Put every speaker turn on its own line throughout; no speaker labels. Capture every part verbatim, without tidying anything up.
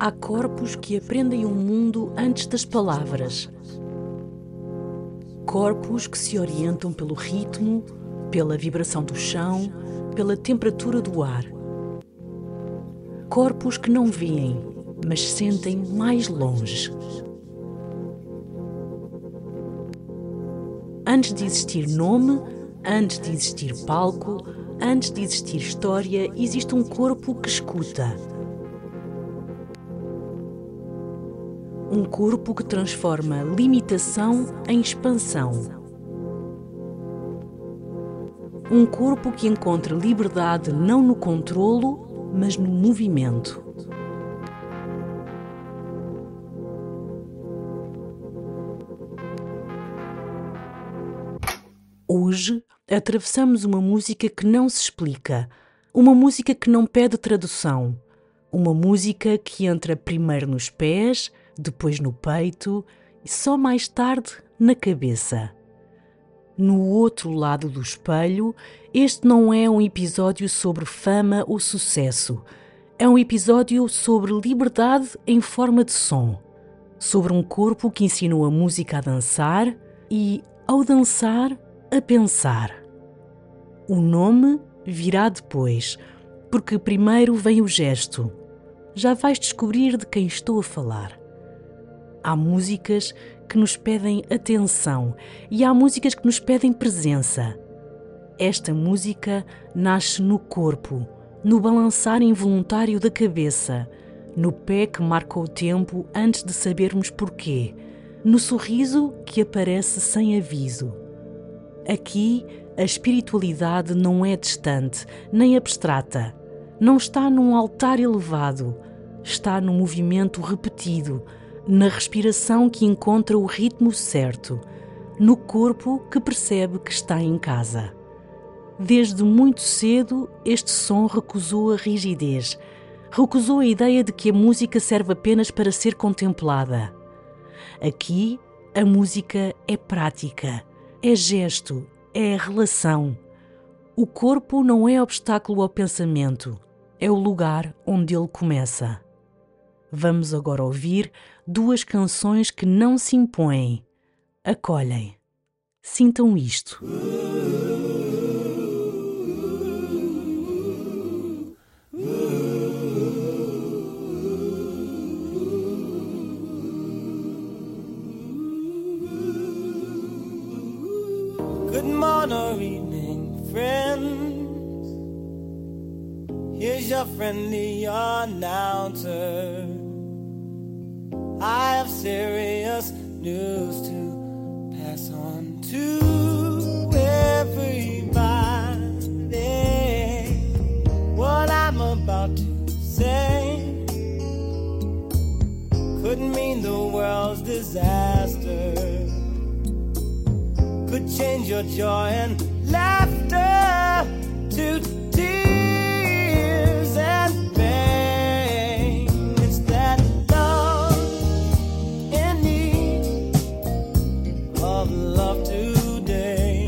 Há corpos que aprendem o mundo antes das palavras. Corpos que se orientam pelo ritmo, pela vibração do chão, pela temperatura do ar. Corpos que não veem, mas sentem mais longe. Antes de existir nome, antes de existir palco, antes de existir história, existe um corpo que escuta. Um corpo que transforma limitação em expansão. Um corpo que encontra liberdade não no controlo, mas no movimento. Hoje, atravessamos uma música que não se explica, uma música que não pede tradução, uma música que entra primeiro nos pés, depois no peito e só mais tarde na cabeça. No outro lado do espelho, este não é um episódio sobre fama ou sucesso. É um episódio sobre liberdade em forma de som. Sobre um corpo que ensinou a música a dançar e, ao dançar, a pensar. O nome virá depois, porque primeiro vem o gesto. Já vais descobrir de quem estou a falar. Há músicas que nos pedem atenção e há músicas que nos pedem presença. Esta música nasce no corpo, no balançar involuntário da cabeça, no pé que marca o tempo antes de sabermos porquê, no sorriso que aparece sem aviso. Aqui, a espiritualidade não é distante, nem abstrata. Não está num altar elevado, está no movimento repetido, na respiração que encontra o ritmo certo, no corpo que percebe que está em casa. Desde muito cedo, este som recusou a rigidez, recusou a ideia de que a música serve apenas para ser contemplada. Aqui, a música é prática, é gesto, é relação. O corpo não é obstáculo ao pensamento, é o lugar onde ele começa. Vamos agora ouvir duas canções que não se impõem, acolhem. Sintam isto.
Good morning or evening, friends. Here's your friendly announcer. I have serious news to pass on to everybody. What I'm about to say could mean the world's disaster, could change your joy and laughter to tears and pain. It's that love in need of love today.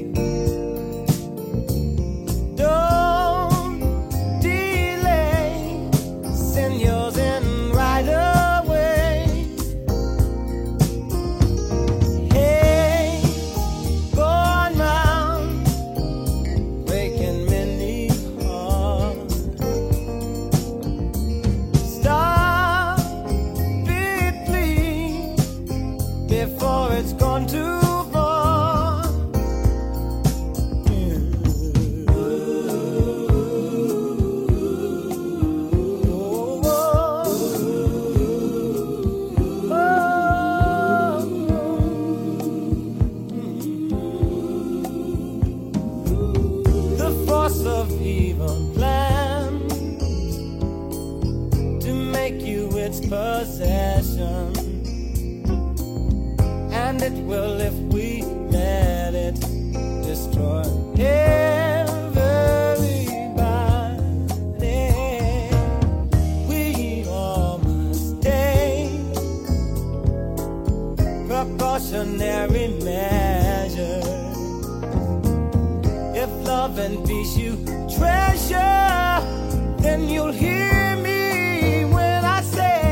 Don't delay, send yours in right away. Hey, going round, breaking many hearts. Stop it, please, before it's gone too far. The force of evil plans to make you its possession, and it will if we let it destroy everybody. We all must take precautionary measures. If love and peace you treasure, then you'll hear me when I say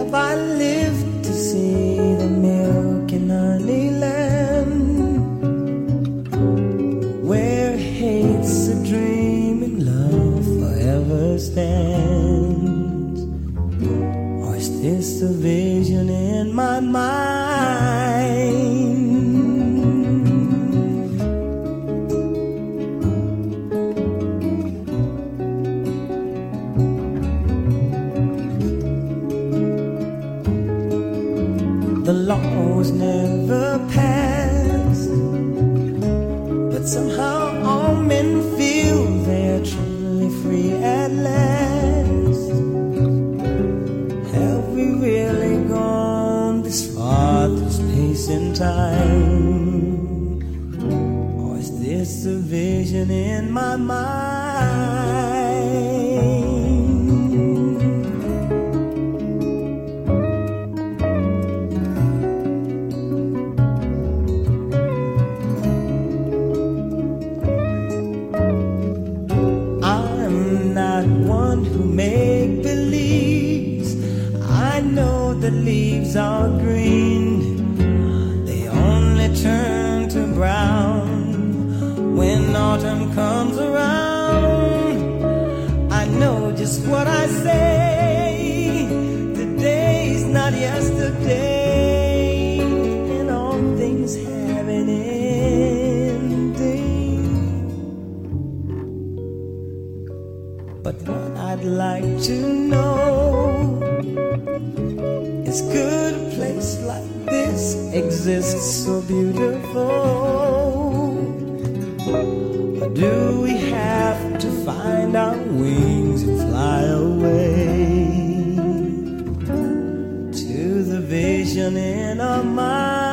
Have I lived to see the milk and honey land, where hate's a dream and love forever stands? Or is this a vision in my mind? The law was never passed, but somehow all men feel they're truly free at last. Have we really gone this far through space and time? Or is this a vision in my mind? Make believes I know the leaves are green, they only turn to brown when autumn comes around. I know just what I say, today's not yesterday, and all things have an ending. But what I'd like to know is, could a place like this exist so beautiful? Or do we have to find our wings and fly away to the vision in our mind?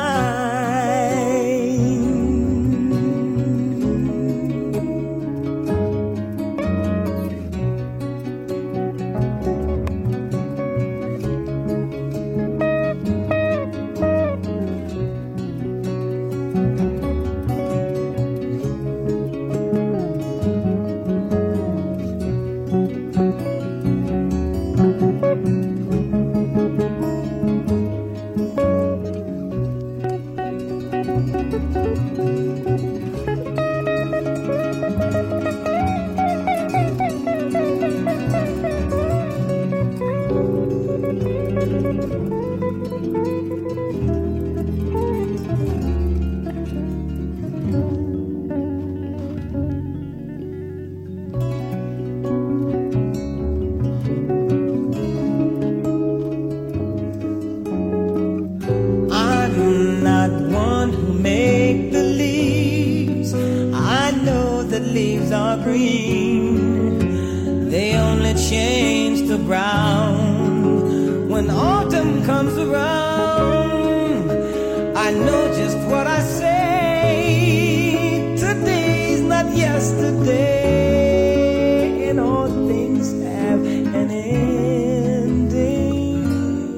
Leaves are green, they only change to brown when autumn comes around. I know just what I say, today's not yesterday, and all things have an ending.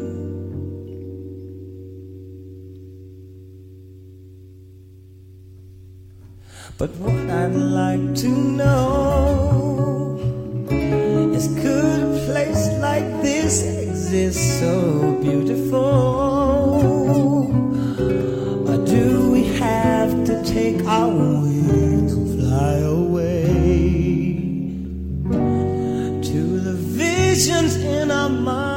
But what I'd like to know is, could a place like this exist so beautiful? Or do we have to take our wings and fly away to the visions in our mind?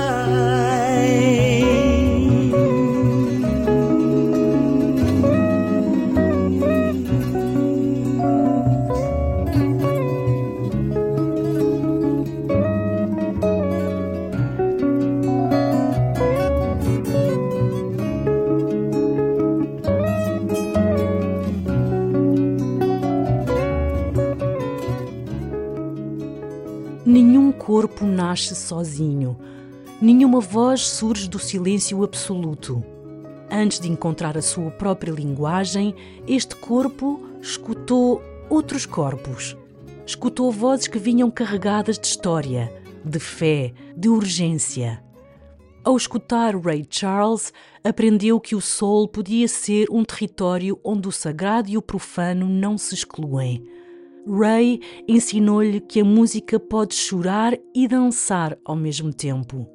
Nenhum corpo nasce sozinho, nenhuma voz surge do silêncio absoluto. Antes de encontrar a sua própria linguagem, este corpo escutou outros corpos. Escutou vozes que vinham carregadas de história, de fé, de urgência. Ao escutar Ray Charles, aprendeu que o soul podia ser um território onde o sagrado e o profano não se excluem. Ray ensinou-lhe que a música pode chorar e dançar ao mesmo tempo,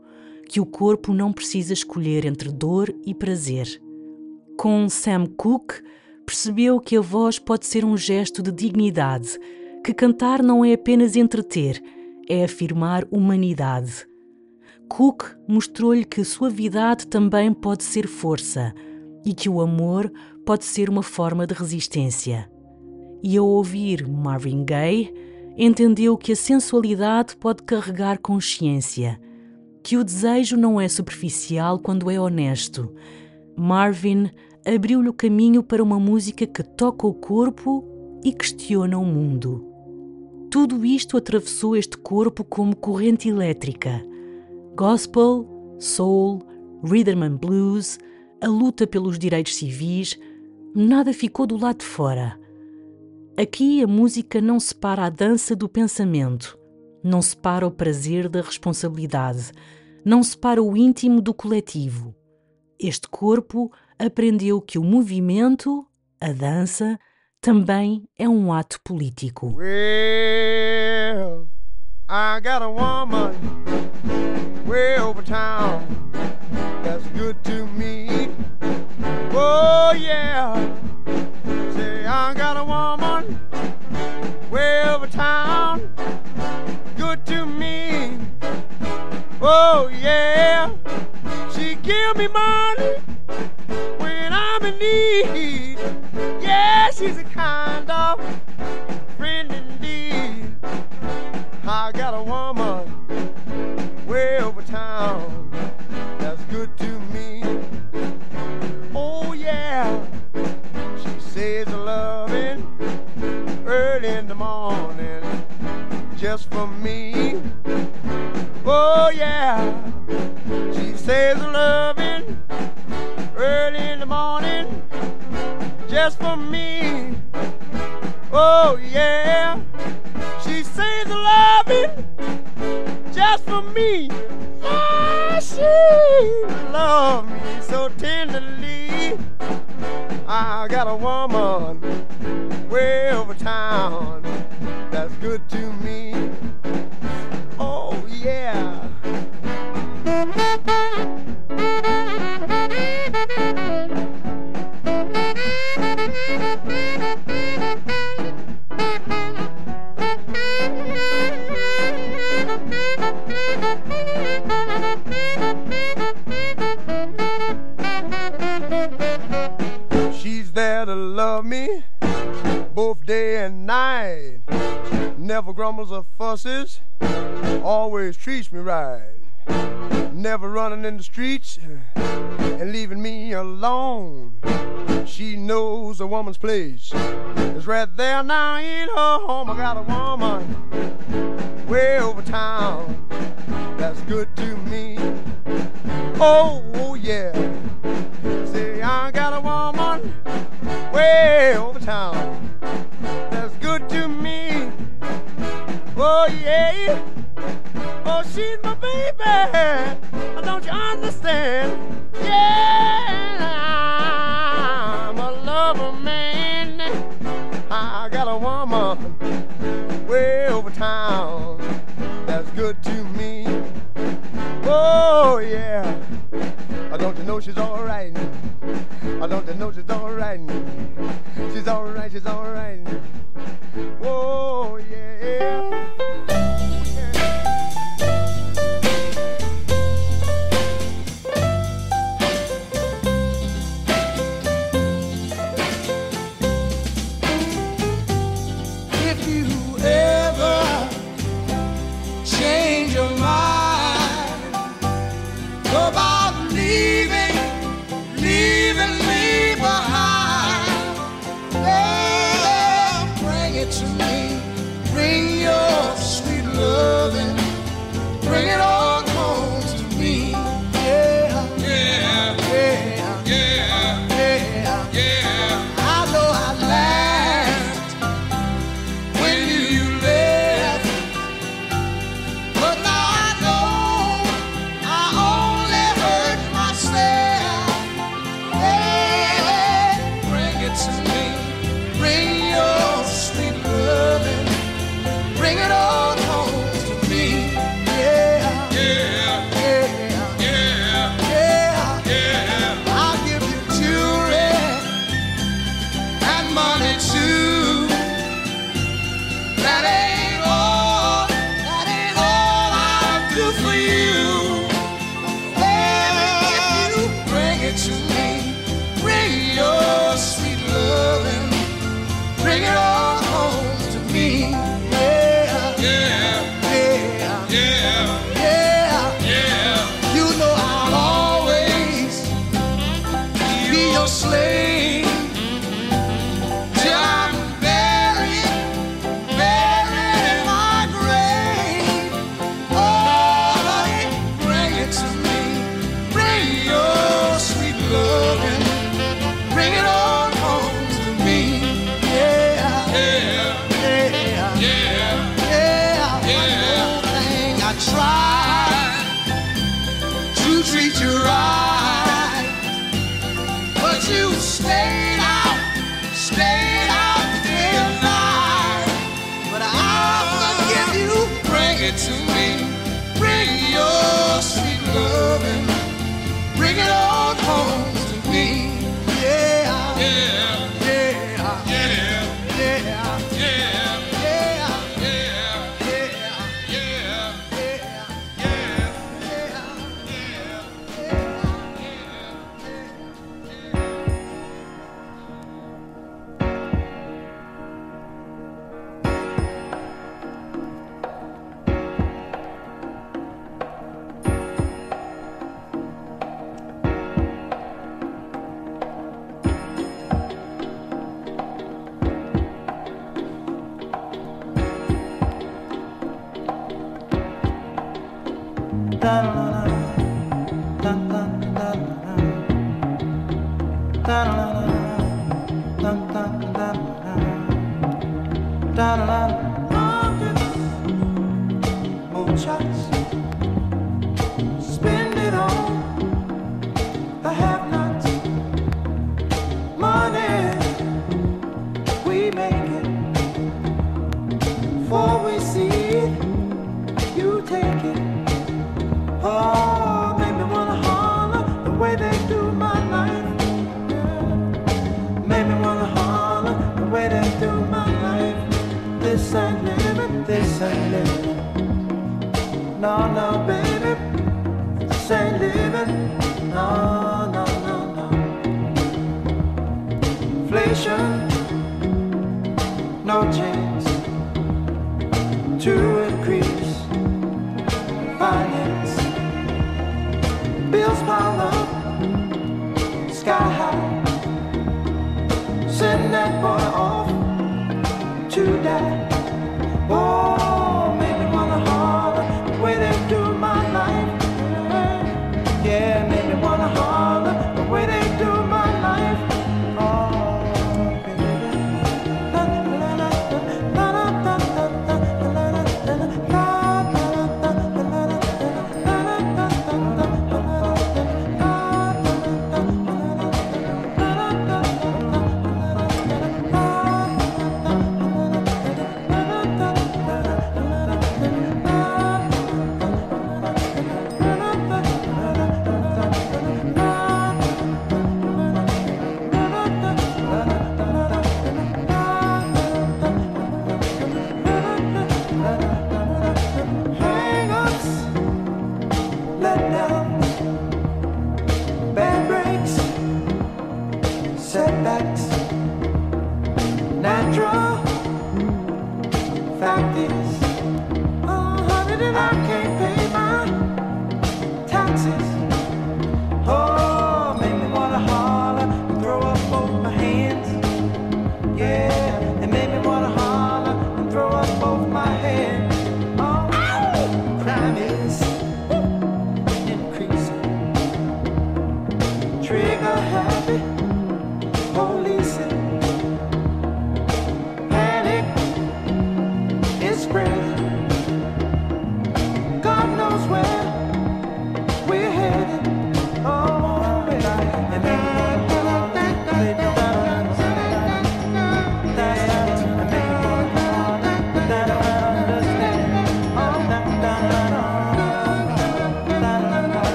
que o corpo não precisa escolher entre dor e prazer. Com Sam Cooke, percebeu que a voz pode ser um gesto de dignidade, que cantar não é apenas entreter, é afirmar humanidade. Cooke mostrou-lhe que suavidade também pode ser força e que o amor pode ser uma forma de resistência. E ao ouvir Marvin Gaye, entendeu que a sensualidade pode carregar consciência, que o desejo não é superficial quando é honesto. Marvin abriu-lhe o caminho para uma música que toca o corpo e questiona o mundo. Tudo isto atravessou este corpo como corrente elétrica. Gospel, soul, rhythm and blues, a luta pelos direitos civis, nada ficou do lado de fora. Aqui a música não separa a dança do pensamento, não separa o prazer da responsabilidade, não separa o íntimo do coletivo. Este corpo aprendeu que o movimento, a dança, também é um ato político.
Well, I got a woman way over town that's good to me. Oh yeah, say I got a woman way over town good to me. Oh yeah, she give me money when I'm in need. Yeah, she's a kind of friend indeed. I got a woman way over town that's good to me. Oh yeah, she says loving early in the morning just for me. Oh yeah, she says loving early in the morning just for me. Oh yeah, she says loving just for me. Oh, she loves me so tenderly. I got a woman way over town that's good to me. Oh yeah. She's there to love me both day and night. Never grumbles or fusses, always treats me right. Never running in the streets and leaving me alone. She knows a woman's place is right there now in her home. I got a woman way over town that's good to me. Oh, oh yeah. Say I got a woman way over town that's good to me. Oh yeah. Oh, she's my baby. Don't you understand? Yeah, I'm a lover man. I got a woman way over town that's good to me. Oh yeah. Don't you know she's alright? Don't you know she's alright? She's alright, she's alright. Oh yeah.
But now I know I only hurt myself.
it to me. Bring your sweet loving, bring it all home to me. Yeah, yeah, yeah, yeah, yeah, yeah. You know I'll always be your slave till I'm buried, buried in my grave. Oh, honey, bring it to me. Bring your sweet loving, bring it on home to me. Yeah, yeah, yeah, yeah, yeah. One more thing, I tried to treat you right, but you stayed out, stayed out day and night. But I'll forgive you. Bring it to me. Bring your sweet loving, bring it on home to me. Yeah, yeah, yeah, yeah, yeah, yeah, yeah, yeah, yeah, spend it on the have-nots. Money, we make it. Before we see it, you take it. Oh, make me wanna holler the way they do my life. Yeah. Make me wanna holler the way they do my life. This ain't living, this ain't living. No, no, baby, this ain't living. No, no, no, no. Inflation, no chance to increase finance. Bills pile up, sky high. Send that boy off to die. Oh, make me wanna holler the way they do my life. Yeah, make me wanna holler the way they do my life. Oh, baby. La la la la la la la la la la la la la.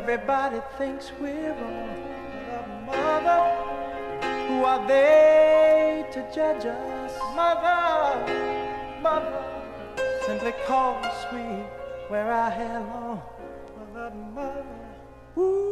Everybody thinks we're wrong. But mother, who are they to judge us? Mother, mother, simply cause we wear our hair long. Mother, mother, ooh.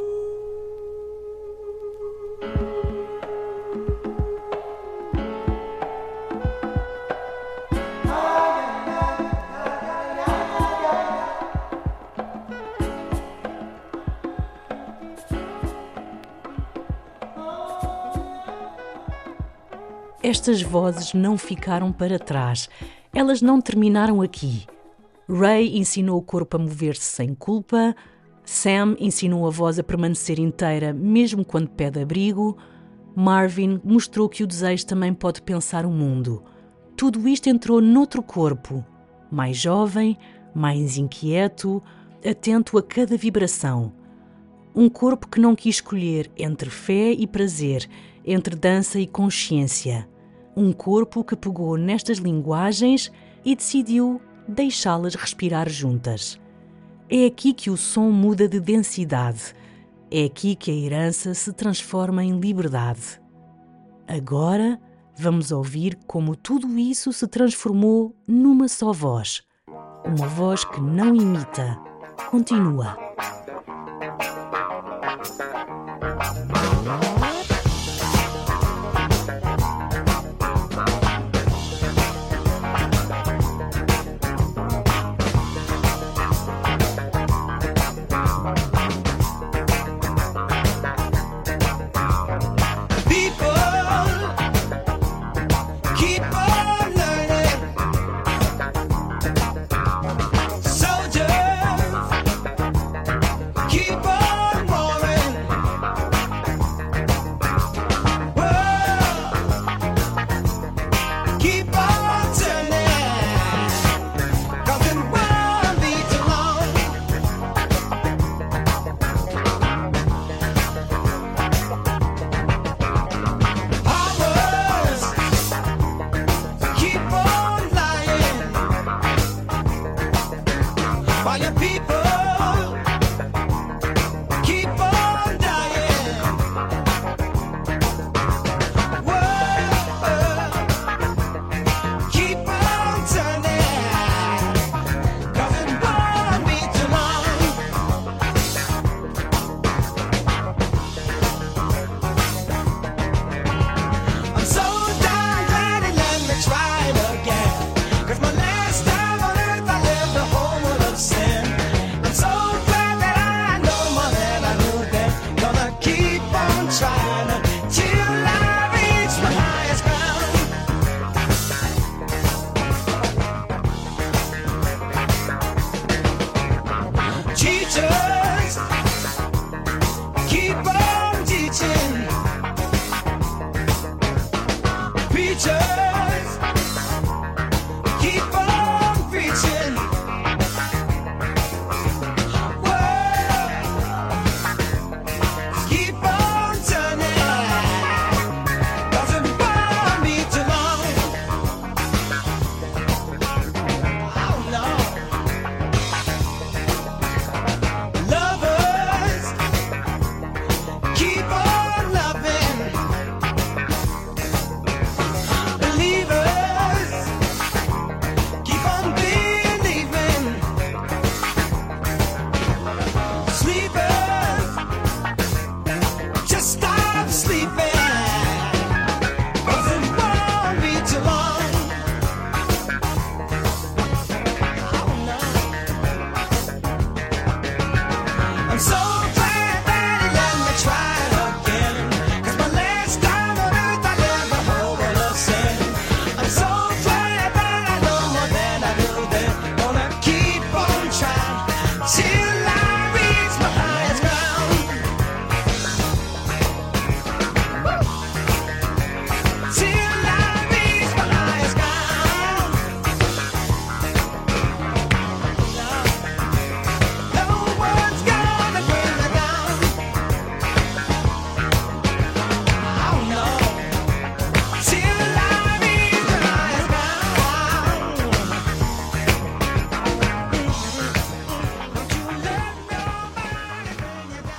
Estas vozes não ficaram para trás. Elas não terminaram aqui. Ray ensinou o corpo a mover-se sem culpa. Sam ensinou a voz a permanecer inteira mesmo quando pede abrigo. Marvin mostrou que o desejo também pode pensar o mundo. Tudo isto entrou noutro corpo, mais jovem, mais inquieto, atento a cada vibração. Um corpo que não quis escolher entre fé e prazer, entre dança e consciência. Um corpo que pegou nestas linguagens e decidiu deixá-las respirar juntas. É aqui que o som muda de densidade. É aqui que a herança se transforma em liberdade. Agora vamos ouvir como tudo isso se transformou numa só voz. Uma voz que não imita. Continua.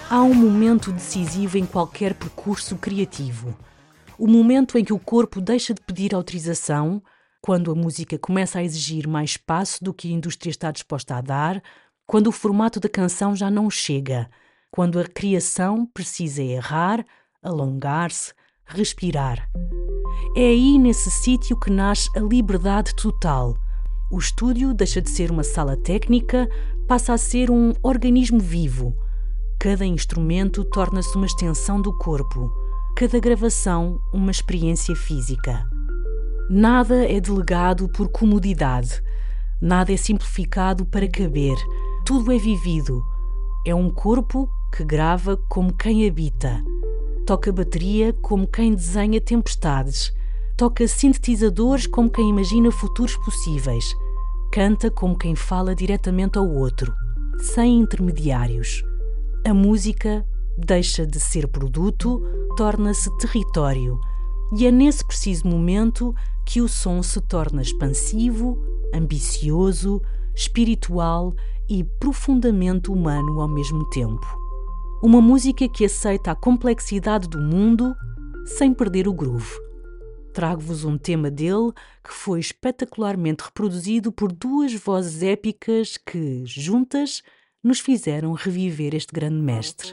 Há um momento decisivo em qualquer percurso criativo. O momento em que o corpo deixa de pedir autorização, quando a música começa a exigir mais espaço do que a indústria está disposta a dar, quando o formato da canção já não chega, quando a criação precisa errar, alongar-se, respirar. É aí, nesse sítio, que nasce a liberdade total. O estúdio deixa de ser uma sala técnica, passa a ser um organismo vivo. Cada instrumento torna-se uma extensão do corpo, cada gravação uma experiência física. Nada é delegado por comodidade, nada é simplificado para caber, tudo é vivido. É um corpo que grava como quem habita, toca bateria como quem desenha tempestades, toca sintetizadores como quem imagina futuros possíveis, canta como quem fala diretamente ao outro, sem intermediários. A música deixa de ser produto, torna-se território, e é nesse preciso momento que o som se torna expansivo, ambicioso, espiritual e profundamente humano ao mesmo tempo. Uma música que aceita a complexidade do mundo sem perder o groove. Trago-vos um tema dele que foi espetacularmente reproduzido por duas vozes épicas que, juntas, nos fizeram reviver este grande mestre.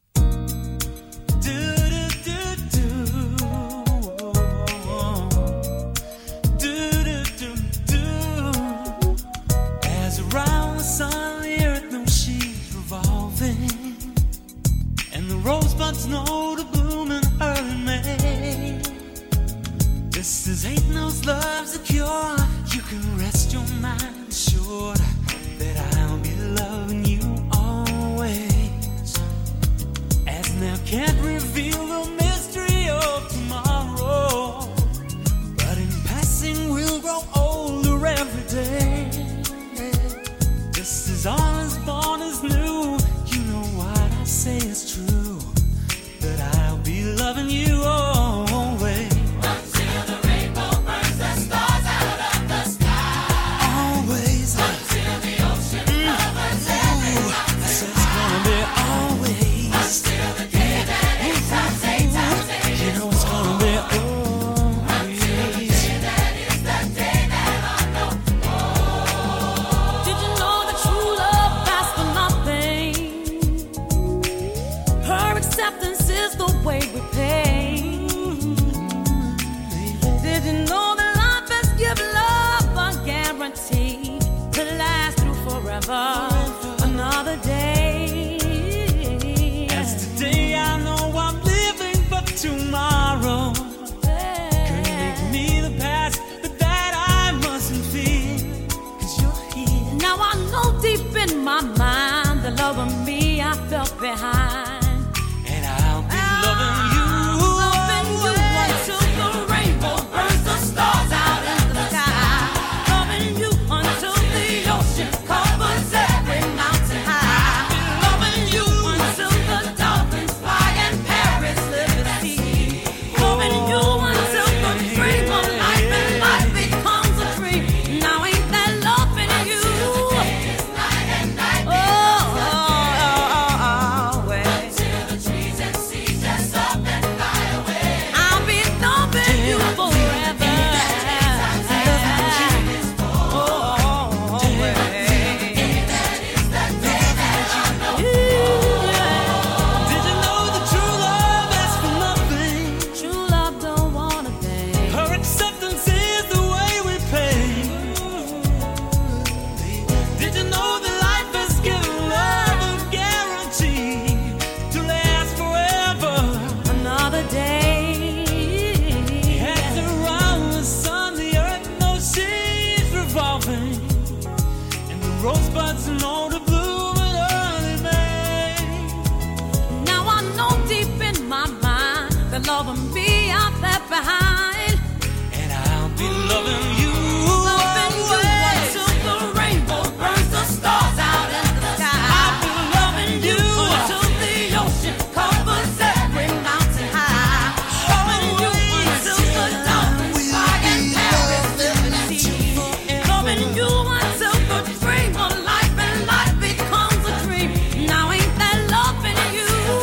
Rosebuds know to bloom in early May. This is ain't no's love's a cure. You can rest your mind assured that I'll be loving you always. As now can't reveal the mystery of tomorrow, but in passing we'll grow older every day. This is all as born as new. You know what I say is true. Loving you always. Until the rainbow burns the stars out of the sky. Always. Until the ocean covers every mountain. So it's gonna be always. Until the day that eight times eight times eight. You know it's gonna be always. Until the day that is the day that I know. Oh. Did you know that true love lasts for nothing? Her acceptance is the way we pay. Did you know that life has given love a guarantee to last through forever? Another day. As today I know I'm living, but tomorrow could make me the past, but that I mustn't fear, 'cause you're here. Now I know deep in my mind the love of me I felt behind. Rosebuds know to bloom in early May. Now I know deep in my mind the love of me I left behind, and I'll be loving you, loving you until the rainbow burns the stars out in the sky. I'll be loving you until the ocean covers every mountain high. Loving you until the dolphins fly and Paris live in sea. Loving you until the dream of life and life becomes a dream. Now ain't that love in you?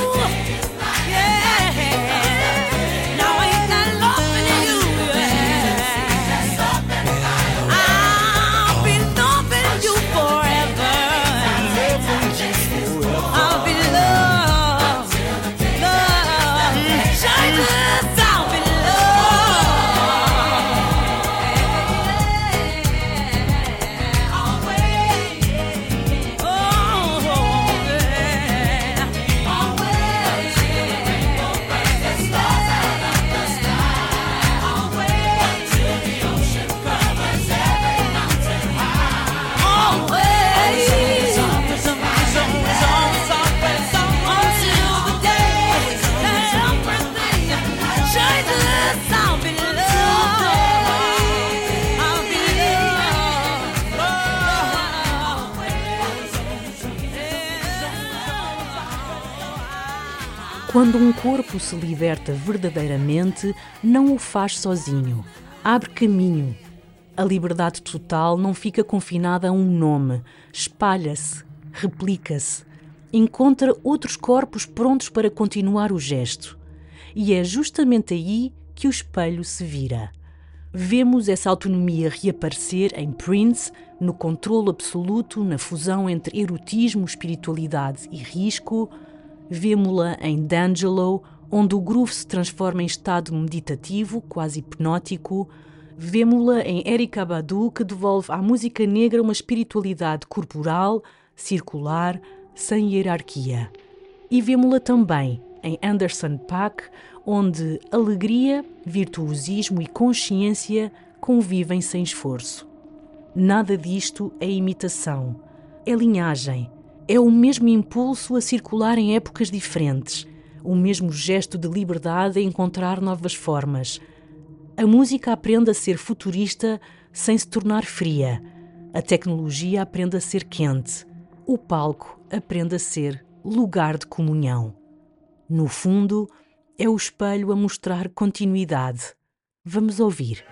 Quando um corpo se liberta verdadeiramente, não o faz sozinho. Abre caminho. A liberdade total não fica confinada a um nome. Espalha-se, replica-se. Encontra outros corpos prontos para continuar o gesto. E é justamente aí que o espelho se vira. Vemos essa autonomia reaparecer em Prince, no controlo absoluto, na fusão entre erotismo, espiritualidade e risco. Vemo-la em D'Angelo, onde o groove se transforma em estado meditativo, quase hipnótico. Vemo-la em Erykah Badu, que devolve à música negra uma espiritualidade corporal, circular, sem hierarquia. E vemo-la também em Anderson .Paak, onde alegria, virtuosismo e consciência convivem sem esforço. Nada disto é imitação, é linhagem, é o mesmo impulso a circular em épocas diferentes, o mesmo gesto de liberdade a encontrar novas formas. A música aprende a ser futurista sem se tornar fria, a tecnologia aprende a ser quente, o palco aprende a ser lugar de comunhão. No fundo, é o espelho a mostrar continuidade. Vamos ouvir.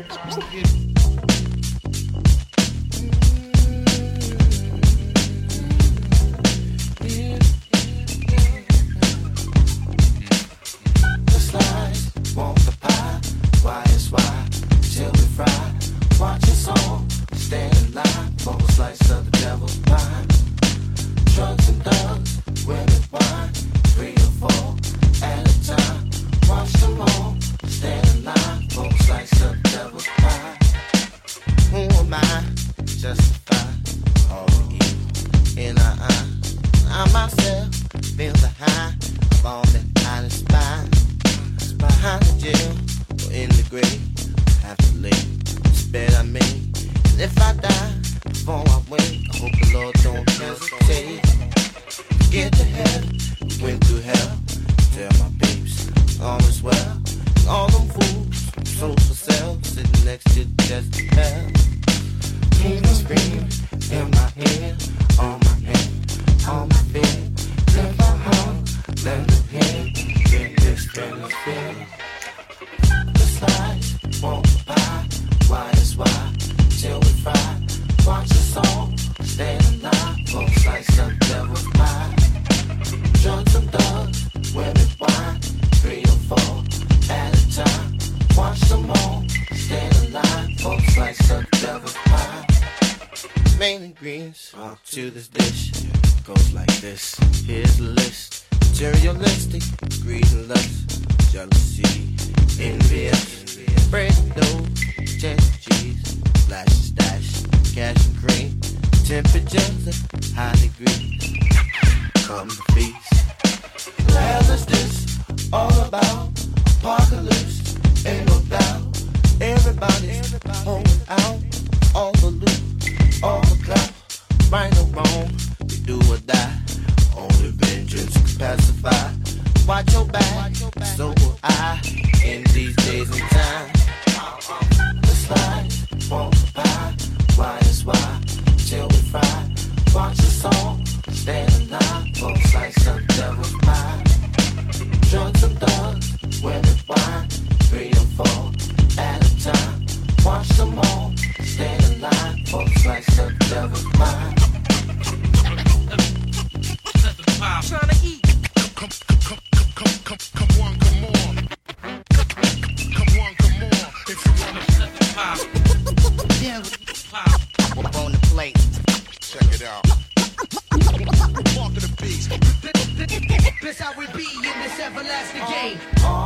To this dish goes like this. Here's the list: materialistic, greed and lust, jealousy, envious, bread and dough, cheddar cheese, flash and stash, cash and cream, temperatures at high degrees. Come to feast. Hell is this all about? Apocalypse, ain't no doubt. Everybody's holding out all the loot, all the clout. Right or wrong, we do or die. Only vengeance can pacify. Watch your back, so will I. In these days and time, the slide won't survive. Why is why? Till we fry. Watch the song, stand alive. For a slice of devil's pie. Drugs and thugs, women wine. Three or four at a time. Watch them all, stand alive. For a slice of devil's pie. Trying to eat. Come, come, come, come, come, come on, come on. Come on, come on. If you wanna set the pop. Yeah, pop. On the plate. Check it out. Walk to the beat. This how we be in this everlasting game.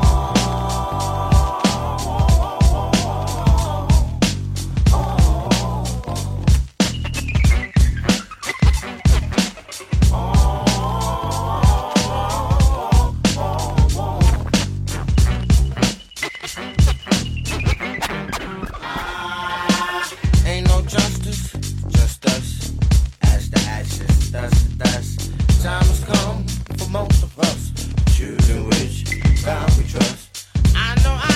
Time has come for most of us, choosing which God we trust. I know I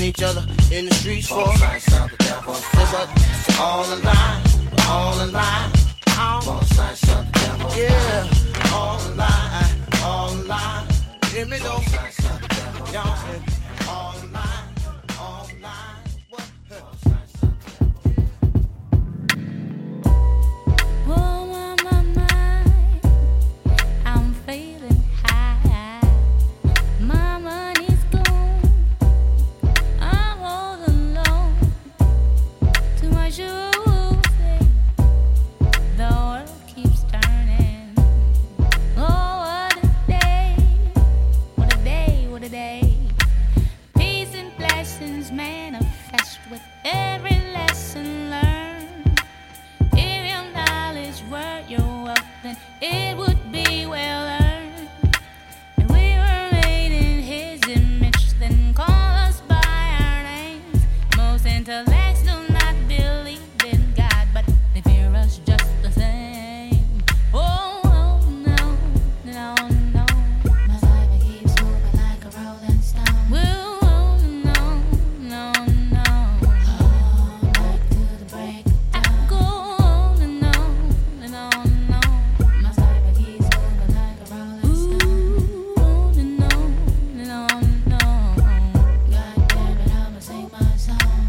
each other in the streets for. Both sides of the devil. But it's all a lie, all a lie. Both sides of the devil. Yeah, all a lie, all a lie. Hear me though. Both sides of the devil. Y'all, all a lie, all a lie. What? Both sides of the devil.
Oh, my, my, my, I'm feeling high. My money's gone. I'm all alone. Too much to say. The world keeps turning. Oh, what a day. What a day, what a day. Peace and blessings manifest with every lesson learned. If your knowledge were your wealth, then it would be well earned. And we were made in His image, then call us by our names. Most intellects do not believe in God, but they fear us just the same. Oh, oh no, no, no. My life keeps moving like a rolling stone. Well, oh, no, no, no. All night to the break of dawn. I go on and on and on and on. My life keeps moving like a rolling stone. On and on and on and on. God damn it, I'ma sing my song.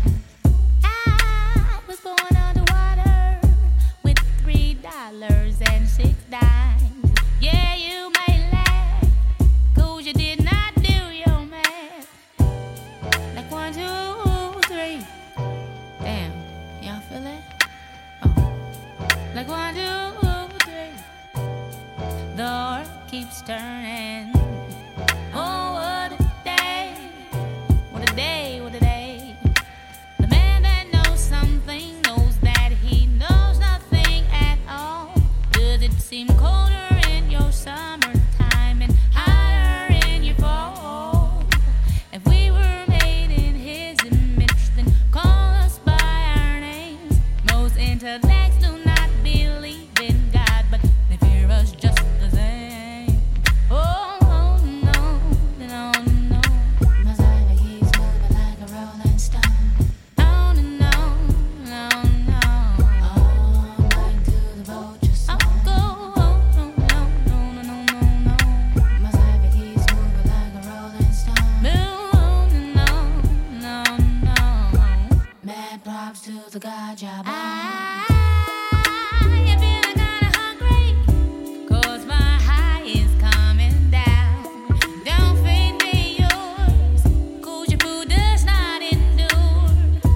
I was born underwater with three dollars and six dimes. Yeah, you may laugh, 'cause you did not do your math. Like one, two, three. Damn, y'all feel that? Oh. Like one, two, three. The world keeps turning. Oh, what a day. What a day, what a day. The man that knows something knows that he knows nothing at all. Does it seem colder in your summertime and hotter in your fall? If we were made in His image, then call us by our names. Most intellects do not believe in God, but they fear us just the same. Oh, oh no, no, no. My life keeps moving like a rolling stone. On and on, on, on. All night to the vulture song. I'll go on, on, on, on, on, on, on. My life keeps moving like a rolling stone. Move on and on, on, on. Mad props to the God job. I am feeling kinda hungry, 'cause my high is coming down. Don't feed me yours, 'cause your food does not endure.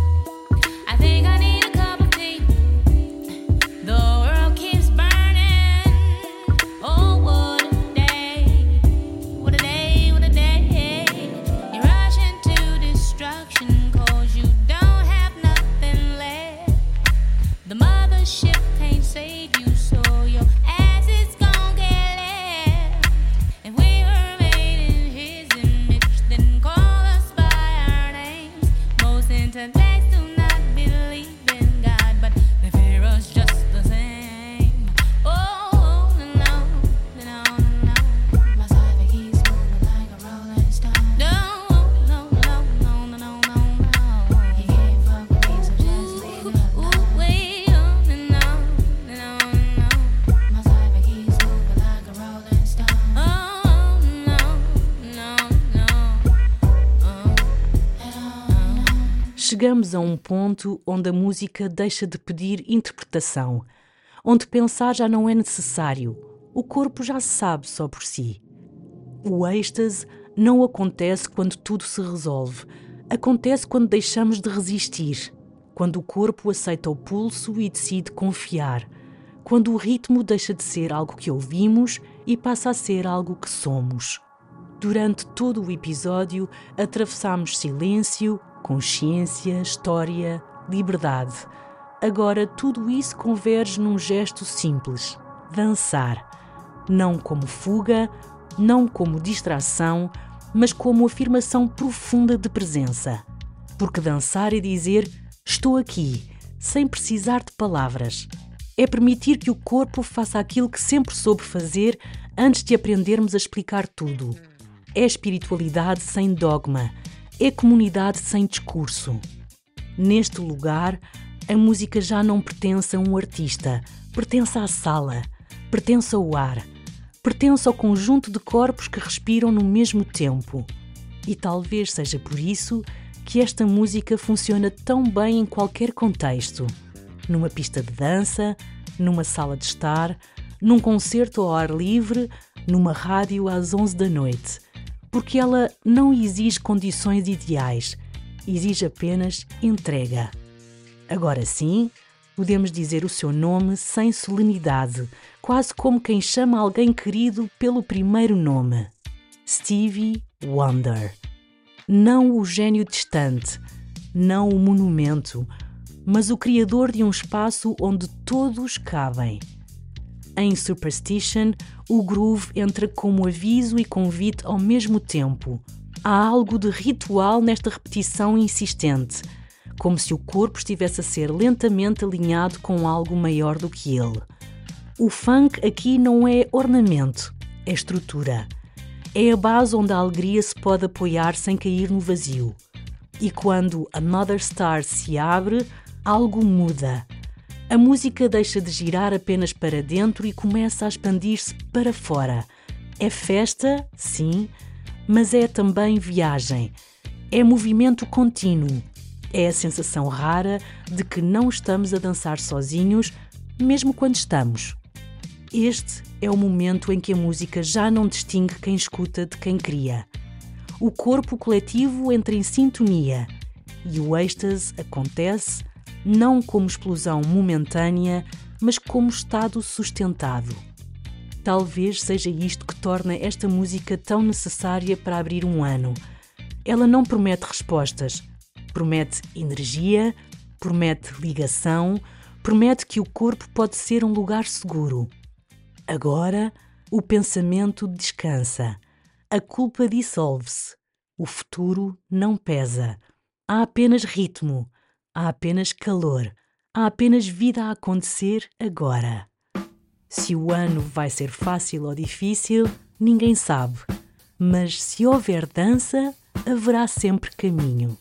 I think I need a cup of tea. The world keeps burning. Oh, what a day. What a day, what a day. You rush into destruction 'cause you don't have nothing left. The mothership can't save you, so your ass is gon' get left. If we were made in His image, then call us by our names. Most intellects do not believe in God, but they fear us just the same. Oh, no, no, no. My life keeps moving like a rolling stone. No, no, no, no, no, no, no, no. You can't fuck with me, so just leave me alone. Ooh, way on and on and on and on. My life keeps moving like a rolling stone. Oh, no, no, no. Oh, no, no.
Chegamos a um ponto onde a música deixa de pedir interpretação, onde pensar já não é necessário, o corpo já sabe só por si. O êxtase não acontece quando tudo se resolve, acontece quando deixamos de resistir, quando o corpo aceita o pulso e decide confiar, quando o ritmo deixa de ser algo que ouvimos e passa a ser algo que somos. Durante todo o episódio, atravessamos silêncio, consciência, história, liberdade. Agora tudo isso converge num gesto simples: dançar. Não como fuga, não como distração, mas como afirmação profunda de presença. Porque dançar é dizer: estou aqui, sem precisar de palavras. É permitir que o corpo faça aquilo que sempre soube fazer antes de aprendermos a explicar tudo. É espiritualidade sem dogma. é comunidade sem discurso. Neste lugar, a música já não pertence a um artista, pertence à sala, pertence ao ar, pertence ao conjunto de corpos que respiram no mesmo tempo. E talvez seja por isso que esta música funciona tão bem em qualquer contexto. Numa pista de dança, numa sala de estar, num concerto ao ar livre, numa rádio às onze da noite. Porque ela não exige condições ideais, exige apenas entrega. Agora sim, podemos dizer o seu nome sem solenidade, quase como quem chama alguém querido pelo primeiro nome. Stevie Wonder. Não o gênio distante, não o monumento, mas o criador de um espaço onde todos cabem. Em Superstition, o groove entra como aviso e convite ao mesmo tempo. Há algo de ritual nesta repetição insistente, como se o corpo estivesse a ser lentamente alinhado com algo maior do que ele. O funk aqui não é ornamento, é estrutura. É a base onde a alegria se pode apoiar sem cair no vazio. E quando Another Star se abre, algo muda. A música deixa de girar apenas para dentro e começa a expandir-se para fora. É festa, sim, mas é também viagem. É movimento contínuo. É a sensação rara de que não estamos a dançar sozinhos, mesmo quando estamos. Este é o momento em que a música já não distingue quem escuta de quem cria. O corpo coletivo entra em sintonia e o êxtase acontece não como explosão momentânea, mas como estado sustentado. Talvez seja isto que torna esta música tão necessária para abrir um ano. Ela não promete respostas, promete energia, promete ligação, promete que o corpo pode ser um lugar seguro. Agora, o pensamento descansa, a culpa dissolve-se, o futuro não pesa. Há apenas ritmo. Há apenas calor, há apenas vida a acontecer agora. Se o ano vai ser fácil ou difícil, ninguém sabe. Mas se houver dança, haverá sempre caminho.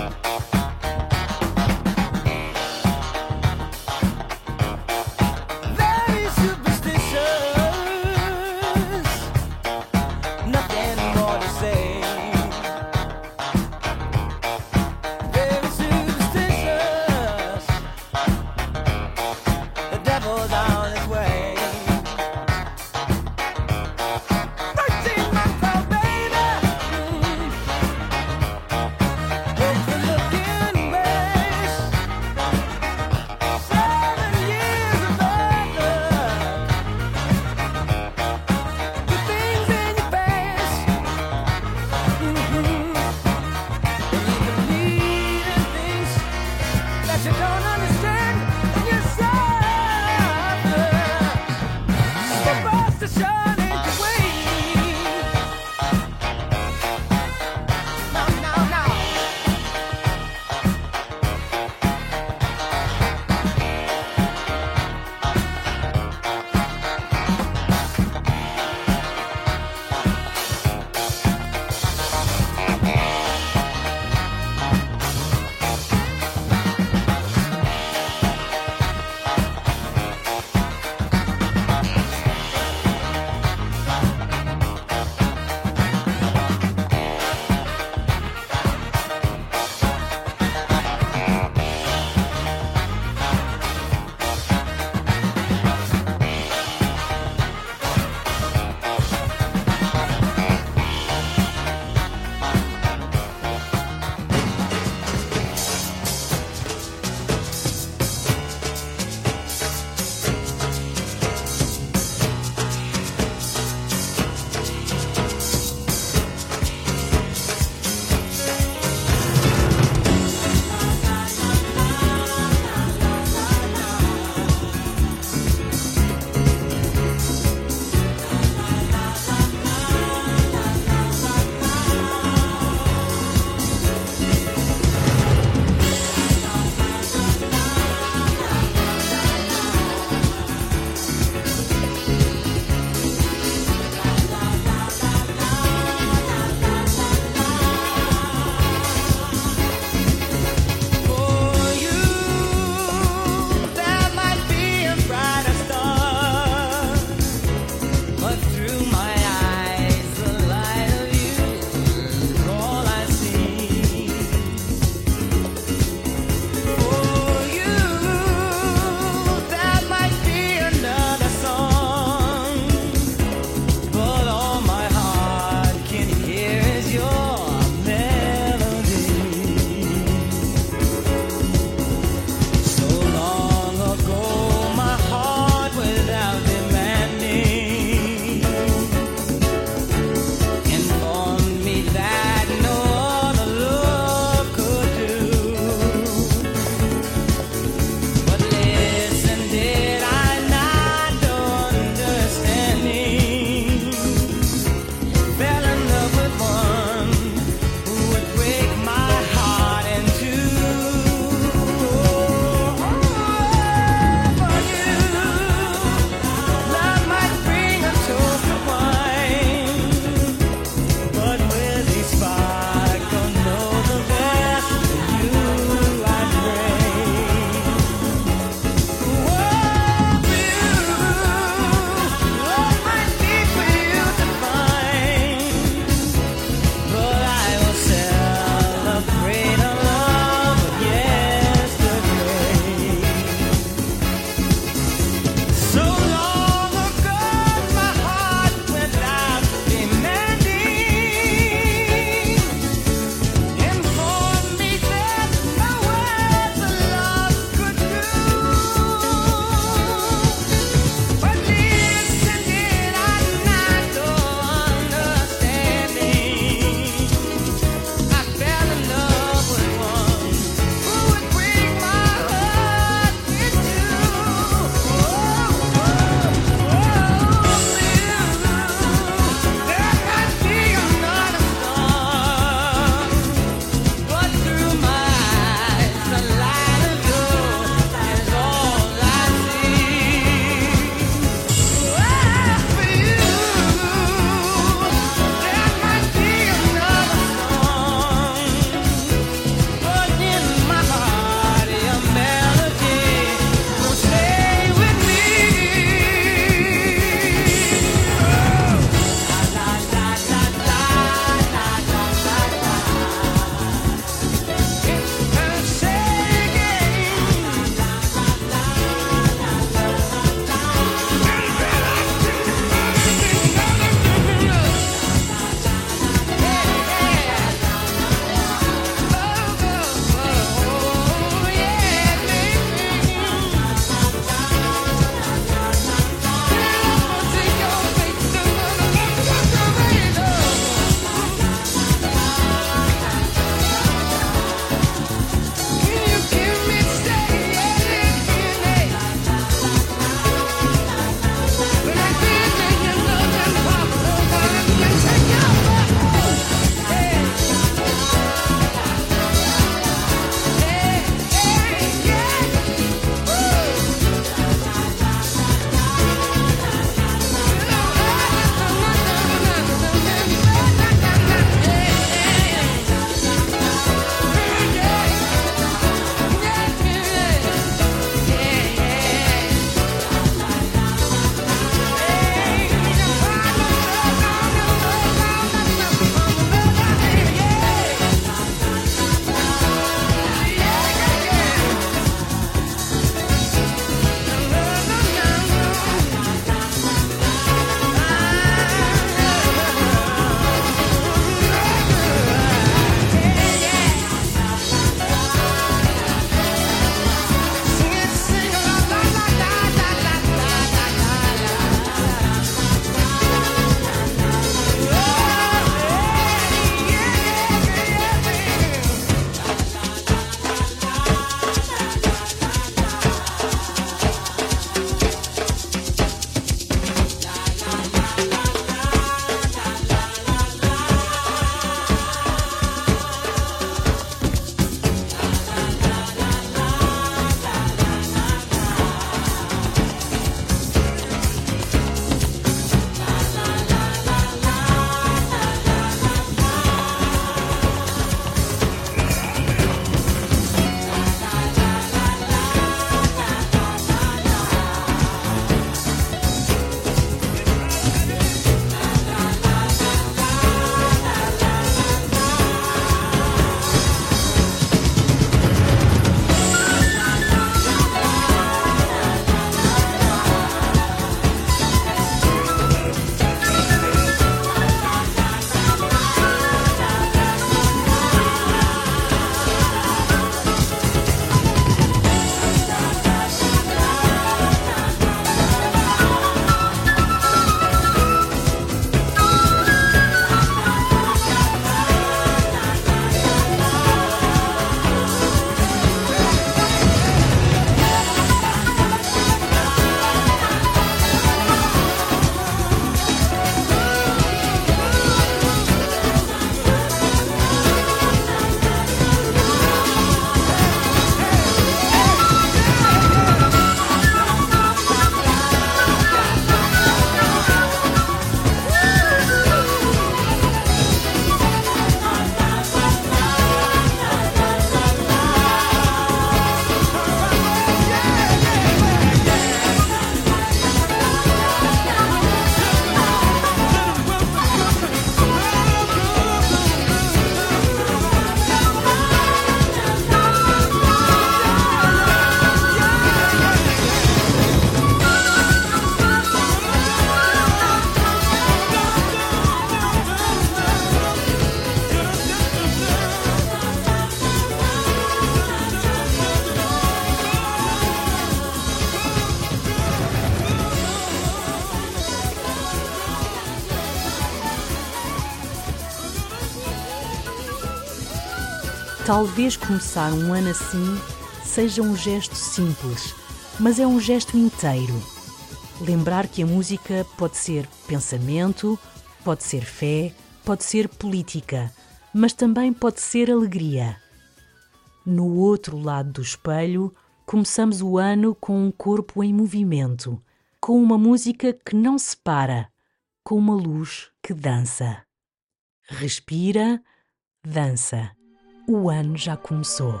Talvez começar um ano assim seja um gesto simples, mas é um gesto inteiro. Lembrar que a música pode ser pensamento, pode ser fé, pode ser política, mas também pode ser alegria. No outro lado do espelho, começamos o ano com um corpo em movimento, com uma música que não se para, com uma luz que dança. Respira, dança. O ano já começou.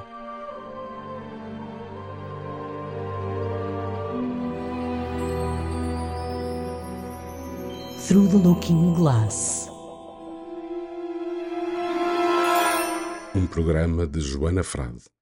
Through the Looking Glass.
Um programa de Joana Frade.